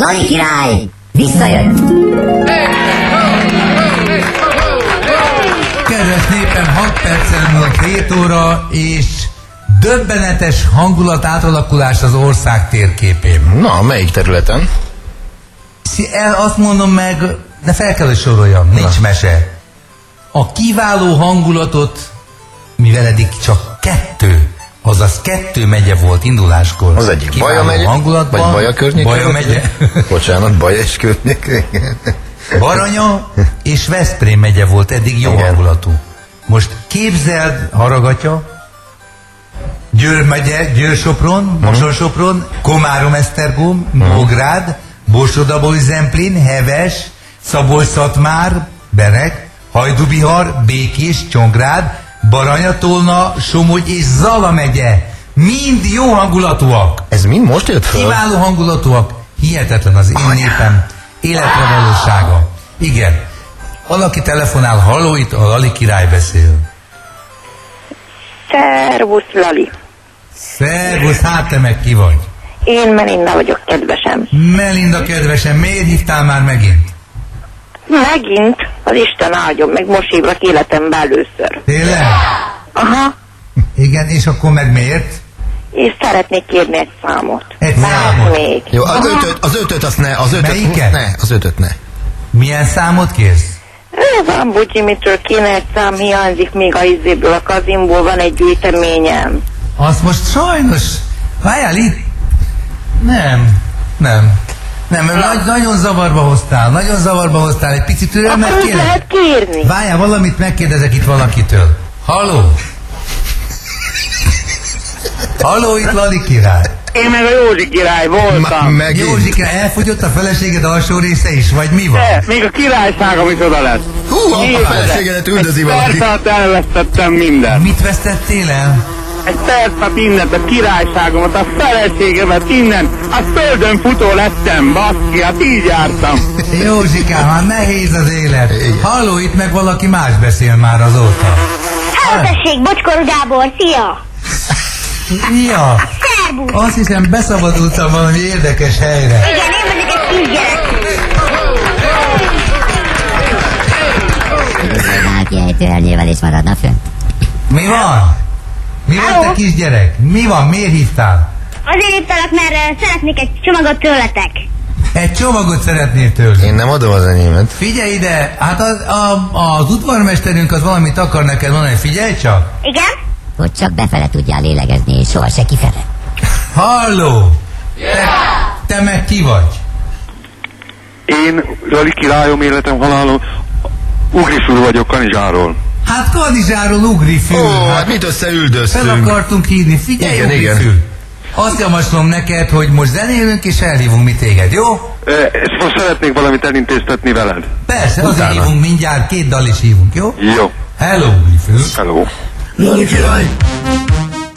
Lali király visszajött. Kedves népem, 6 percen múlt 7 óra, és döbbenetes hangulat átalakulás az ország térképén. Na, melyik területen? Azt mondom meg, de fel kell, hogy soroljam, nincs mese. A kiváló hangulatot, mivel eddig csak 2 megye volt induláskor. Az egyik Baja megye, hangulatban, vagy Baja környék. Baja megye. Bocsánat, Baja és környék. Baranya és Veszprém megye volt eddig jó hangulatú. Most képzeld, Haragatya, Győr megye, Győr-Sopron, Moson-Sopron, Komárom-Esztergom, Nógrád, Borsod-Abaúj-Zemplén, Heves, Szabolcs-Szatmár, Bereg, Hajdú-Bihar, Békés, Csongrád, Baranyatolna, Somogy és Zala megye. Mind jó hangulatúak. Ez mind most jött föl? Kiváló hangulatúak. Hihetetlen az én népem életre valósága. Igen. Valaki telefonál, halló, itt a Lali király beszél. Szervusz, Lali. Szervusz, hát te meg ki vagy? Én Melinda vagyok, kedvesem. Melinda kedvesem, miért hívtál már megint? Megint? Az Isten áldjon meg, most hívlak életemben először. Tényleg? Aha. Igen, és akkor meg miért? És szeretnék kérni egy számot. Egy számot? Még. Jó, az ötöt azt ne, az ötöt. Melyiket? Ne, az ötöt ne. Milyen számot kérsz? Van Bucsimitről kéne egy szám, hiányzik még a izéből, a Kazimból van egy gyűjteményem. Azt most sajnos... Várjál itt? Nem, nagyon zavarba hoztál, egy picit türelmet Akkor kérek? lehet kérni. Várjál, valamit megkérdezek itt valakitől. Halló? Halló, itt Lali király. Én meg a Józsi király voltam. Józsi király, elfogyott a feleséged alsó része is, vagy mi van? De, még a királyságom is oda lesz. Hú, a feleségedet üldözi valaki. Percát elvesztettem mindent. Mit vesztettél el? Egy percet mindent, a királyságomat, a feleségemet, innen. A földön futó lettem, baszki, hát így jártam. Józsikám, hát nehéz az élet. Halló, itt meg valaki más beszél már azóta. Hello, tessék, Bocskor Gábor, szia! Ja, Szerbusz! azt hiszem beszabadultam valami érdekes helyre. Igen, én vagyok egy kisgyerek. Üdvözlöm, kiejtő elnyilvelés maradna fönn. Mi van? Mi van, te kisgyerek? Mi van? Miért hívtál? Azért hívtalak, mert szeretnék egy csomagot tőletek. Egy csomagot szeretnél tőle. Én nem adom az enyémet. Figyelj ide, hát az udvarmesterünk az valamit akar neked mondani, figyelj csak. Igen? Hogy csak befele tudjál lélegezni, és soha se kifele. Halló! Te meg ki vagy? Én, Lali királyom, életem, halálom, Ugrifül vagyok Kanizsáról. Hát Kanizsáról Ugrifül. Ó, hát mit összeüldöztünk? Fel akartunk hívni, figyelj, Igen, Ugrifül. igen. Azt javaslom neked, hogy most zenélünk és elhívunk mi téged, jó? Ezt most szeretnék valamit elintéztetni veled. Persze, azért Utána. hívunk mindjárt, 2 dal is hívunk, jó? Jó. Hello, Ugrifül. Hello. Lali király,